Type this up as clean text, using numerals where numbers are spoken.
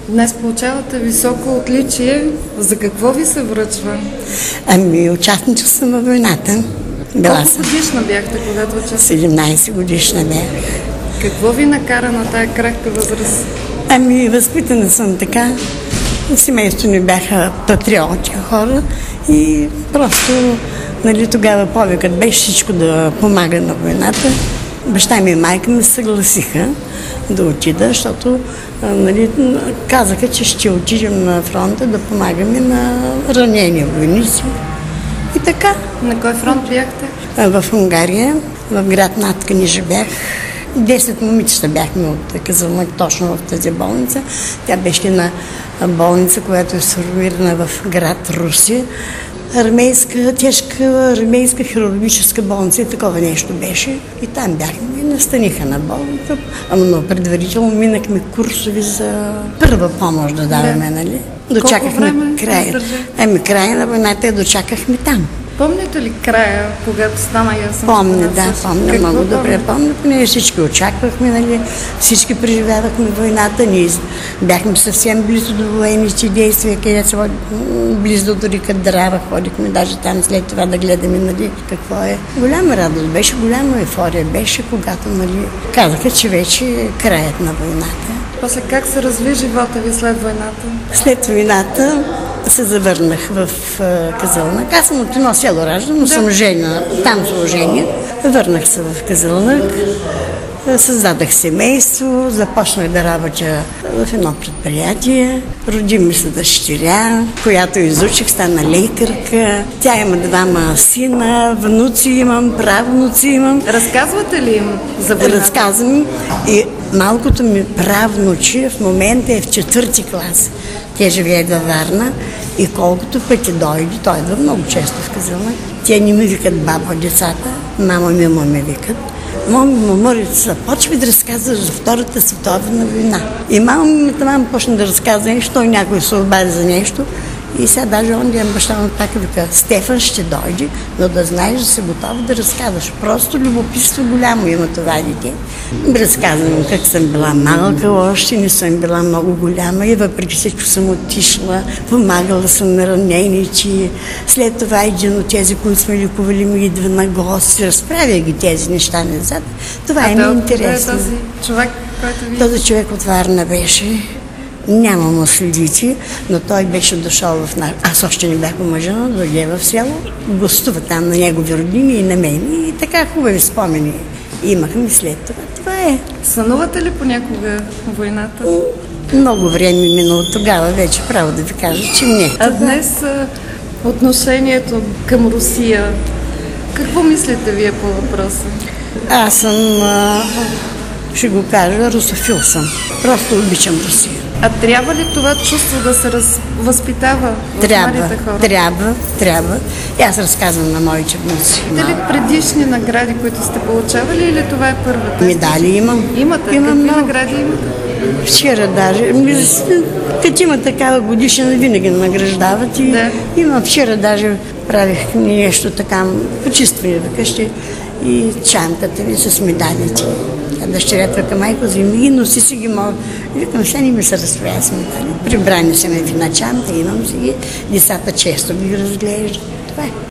Днес получавате високо отличие. За какво ви се връчва? Участничка съм във войната. Колко годишна бяхте, когато участвахте? 17 годишна бях. Какво ви накара на тая крехка възраст? Възпитана съм така. Семейството ни бяха патриоти хора и просто, тогава повикът беше всичко да помага на войната. Баща ми и майка ми съгласиха да отида, защото казаха, че ще отидем на фронта да помагаме на ранени войници. И така. На кой фронт бяхте? В Унгария, в град Над Канижа бях. 10 момичета бяхме от Казанлък точно в тази болница. Тя беше на болница, която е сформирана в град Руси. Тежка армейска хирургическа болница и такова нещо беше. И там бяхме и настаниха на болница. Но предварително минахме курсови за първа помощ да даваме, нали? Дочакахме края. Края на войната дочакахме там. Помните ли края, когато стана ясно? Помня, помня, много добре помня. Ние всички очаквахме, нали? Всички преживявахме войната. Ние бяхме съвсем близо до военните действия, където близо до река Драва ходихме, даже там след това да гледаме, нали, какво е. Голяма радост беше, голяма ефория беше, когато, казаха, че вече е краят на войната. После как се разви живота ви след войната? След войната се завърнах в Казанлък. Аз съм от едно село раждам, но съм жена, там съм жена. Върнах се в Казанлък, създадах семейство, започнах да работя в едно предприятие. Роди ми се дъщеря, която изучих, стана лекарка. Тя има 2 сина, внуци имам, правнуци имам. Разказвате ли им за войната? Разказвам и малкото ми правнуче в момента е в 4-ти клас. Тя живее във Варна и колкото пъти дойде, той идва много често в Казанлък. Те не ми викат баба децата, мама ми викат. Маморица почва да разказва за Втората световна война. И мама почна да разказва нещо, той някой се обади за нещо. И сега даже онди баща му пак вика: Стефан ще дойде, но да знаеш, да си готов да разказваш. Просто любопитство голямо има това дете. Разказвам как съм била малка, още не съм била много голяма и въпреки всичко съм отишла, помагала съм на раненици. След това един от тези, които сме лекували, ми идва на гости, разправя ги тези неща назад. Това е интересно. Този човек от Варна беше. Нямам следици, но той беше дошъл в нас. Аз още не бях омъжена, дойде в село, гостува там на негови родини и на мен. И така хубави спомени имахме след това. Това е. Сънувате ли понякога войната? Много време минало тогава, вече право да ви кажа, че не. А днес отношението към Русия, какво мислите вие по въпроса? Аз съм, ще го кажа, русофил съм. Просто обичам Русия. А трябва ли това чувство да се възпитава в младите хора? Трябва. И аз разказвам на моите внуци. Имате ли предишни награди, които сте получавали, или това е първата? Медали имам. Имате? Какви награди имате? Вчера даже. Като има такава годишна, винаги награждават. Имам вчера даже правих нещо така, почистване вкъщи и чантата ми с медалите. Дъщерята към майко, вземи ги, носи си ги, викам, сега не ми се разправя с медали. Прибрани са ме в началта, имам си ги, децата често ги разглеждат. Това е.